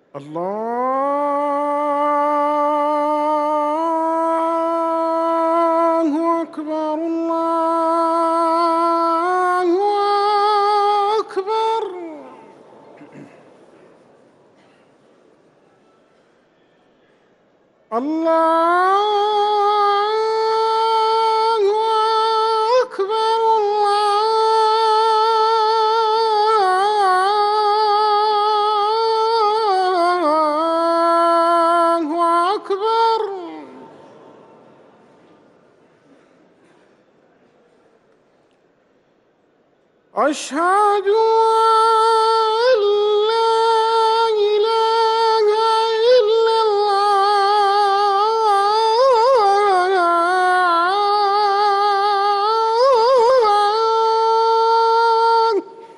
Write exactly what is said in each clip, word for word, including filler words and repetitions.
الله أكبر الله أكبر. الله أكبر الله أكبر. أشهد أن لا إله إلا الله.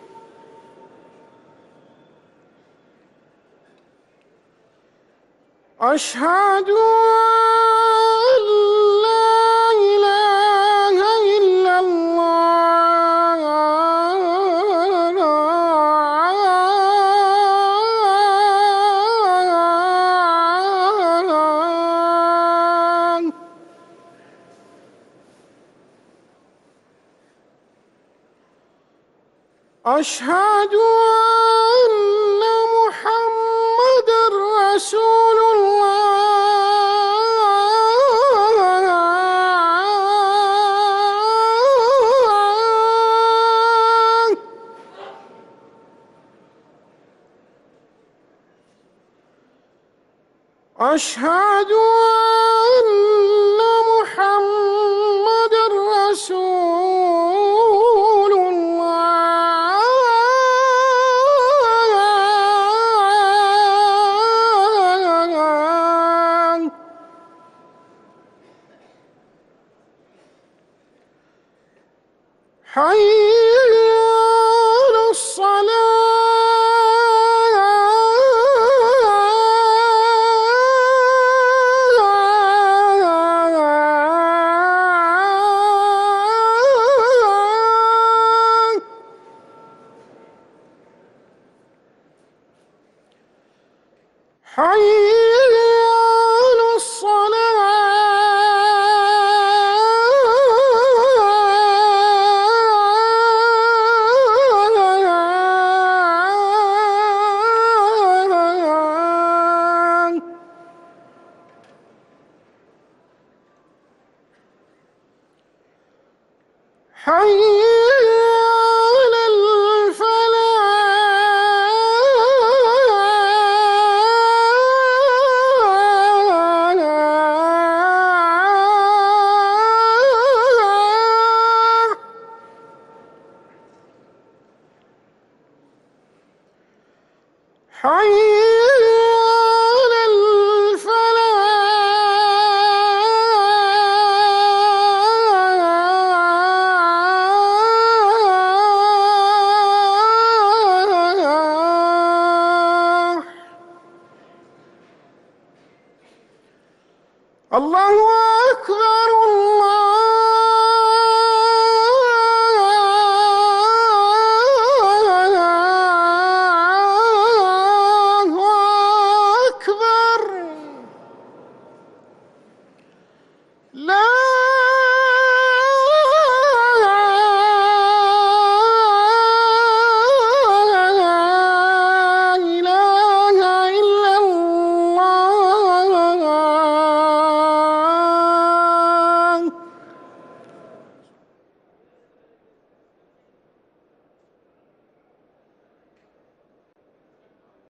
أشهد أن لا إله إلا الله. أشهد أن محمدًا رسول الله. أشهد أن محمدًا رسول الله. حي على الصلاة. حي على الصلاة. حي على الفلاح. حي على الفلاح. الله أكبر الله